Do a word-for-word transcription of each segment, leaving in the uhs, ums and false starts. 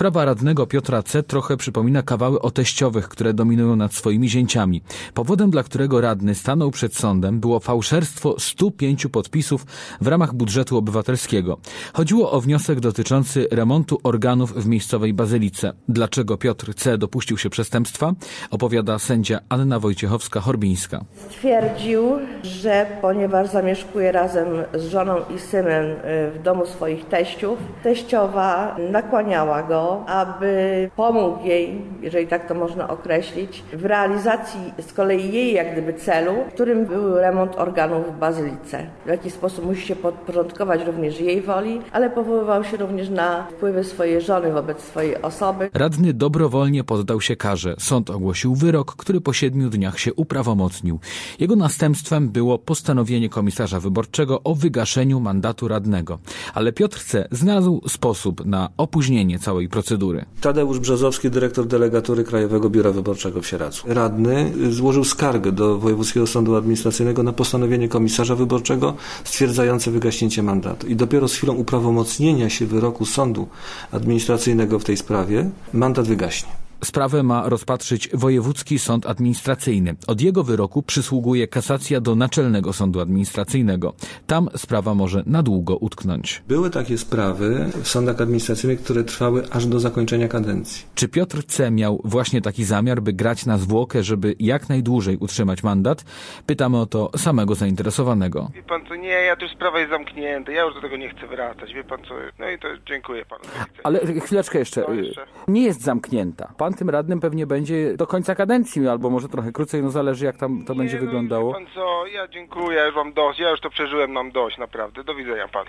Sprawa radnego Piotra C. trochę przypomina kawały o teściowych, które dominują nad swoimi zięciami. Powodem, dla którego radny stanął przed sądem, było fałszerstwo stu pięciu podpisów w ramach budżetu obywatelskiego. Chodziło o wniosek dotyczący remontu organów w miejscowej bazylice. Dlaczego Piotr C. dopuścił się przestępstwa? Opowiada sędzia Anna Wojciechowska-Horbińska. Stwierdził, że ponieważ zamieszkuje razem z żoną i synem w domu swoich teściów, teściowa nakłaniała go, aby pomógł jej, jeżeli tak to można określić, w realizacji z kolei jej jak gdyby celu, którym był remont organów w bazylice. W jakiś sposób musi się podporządkować również jej woli, ale powoływał się również na wpływy swojej żony wobec swojej osoby. Radny dobrowolnie poddał się karze. Sąd ogłosił wyrok, który po siedmiu dniach się uprawomocnił. Jego następstwem było postanowienie komisarza wyborczego o wygaszeniu mandatu radnego. Ale Piotr C. znalazł sposób na opóźnienie całej procedury. Tadeusz Brzozowski, dyrektor delegatury Krajowego Biura Wyborczego w Sieradzu. Radny złożył skargę do Wojewódzkiego Sądu Administracyjnego na postanowienie komisarza wyborczego stwierdzające wygaśnięcie mandatu. I dopiero z chwilą uprawomocnienia się wyroku Sądu Administracyjnego w tej sprawie mandat wygaśnie. Sprawę ma rozpatrzyć Wojewódzki Sąd Administracyjny. Od jego wyroku przysługuje kasacja do Naczelnego Sądu Administracyjnego. Tam sprawa może na długo utknąć. Były takie sprawy w sądach administracyjnych, które trwały aż do zakończenia kadencji. Czy Piotr C. miał właśnie taki zamiar, by grać na zwłokę, żeby jak najdłużej utrzymać mandat? Pytamy o to samego zainteresowanego. Wie pan co, nie, ja tu sprawa jest zamknięta, ja już do tego nie chcę wracać, wie pan co, no i to dziękuję panu. Ale chwileczkę jeszcze, No jeszcze. nie jest zamknięta. Pan tym radnym pewnie będzie do końca kadencji, albo może trochę krócej, no zależy jak tam to nie, będzie no, wyglądało. Wie pan co, ja dziękuję, ja już mam dość, ja już to przeżyłem, mam dość, naprawdę, do widzenia panu.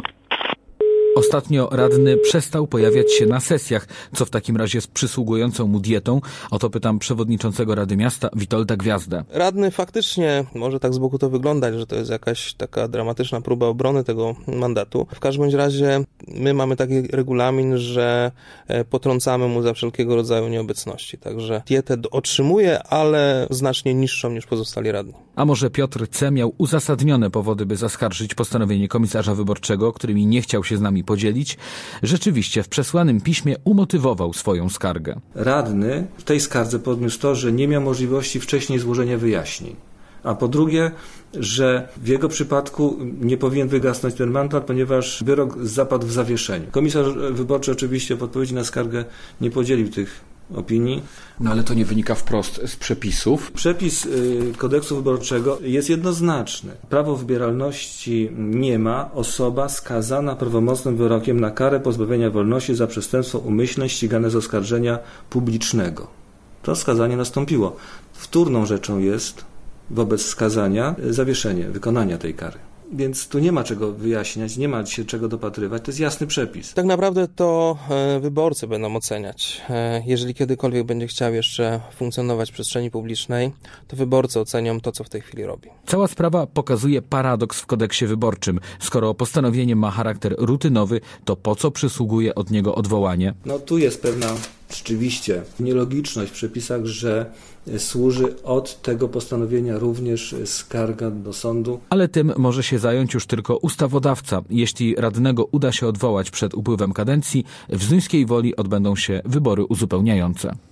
Ostatnio radny przestał pojawiać się na sesjach. Co w takim razie z przysługującą mu dietą? O to pytam przewodniczącego Rady Miasta Witolda Gwiazdę. Radny faktycznie, może tak z boku to wyglądać, że to jest jakaś taka dramatyczna próba obrony tego mandatu. W każdym bądź razie my mamy taki regulamin, że potrącamy mu za wszelkiego rodzaju nieobecności. Także dietę otrzymuje, ale znacznie niższą niż pozostali radni. A może Piotr C. miał uzasadnione powody, by zaskarżyć postanowienie komisarza wyborczego, którymi nie chciał się z nami podzielić? Rzeczywiście w przesłanym piśmie umotywował swoją skargę. Radny w tej skardze podniósł to, że nie miał możliwości wcześniej złożenia wyjaśnień. A po drugie, że w jego przypadku nie powinien wygasnąć ten mandat, ponieważ wyrok zapadł w zawieszeniu. Komisarz wyborczy oczywiście w odpowiedzi na skargę nie podzielił tych opinii. No ale to nie wynika wprost z przepisów. Przepis y, kodeksu wyborczego jest jednoznaczny. Prawo wybieralności nie ma osoba skazana prawomocnym wyrokiem na karę pozbawienia wolności za przestępstwo umyślne ścigane z oskarżenia publicznego. To skazanie nastąpiło. Wtórną rzeczą jest wobec skazania zawieszenie wykonania tej kary. Więc tu nie ma czego wyjaśniać, nie ma się czego dopatrywać, to jest jasny przepis. Tak naprawdę to wyborcy będą oceniać. Jeżeli kiedykolwiek będzie chciał jeszcze funkcjonować w przestrzeni publicznej, to wyborcy ocenią to, co w tej chwili robi. Cała sprawa pokazuje paradoks w kodeksie wyborczym. Skoro postanowienie ma charakter rutynowy, to po co przysługuje od niego odwołanie? No tu jest pewna rzeczywiście nielogiczność w przepisach, że służy od tego postanowienia również skarga do sądu. Ale tym może się zająć już tylko ustawodawca. Jeśli radnego uda się odwołać przed upływem kadencji, w Zduńskiej Woli odbędą się wybory uzupełniające.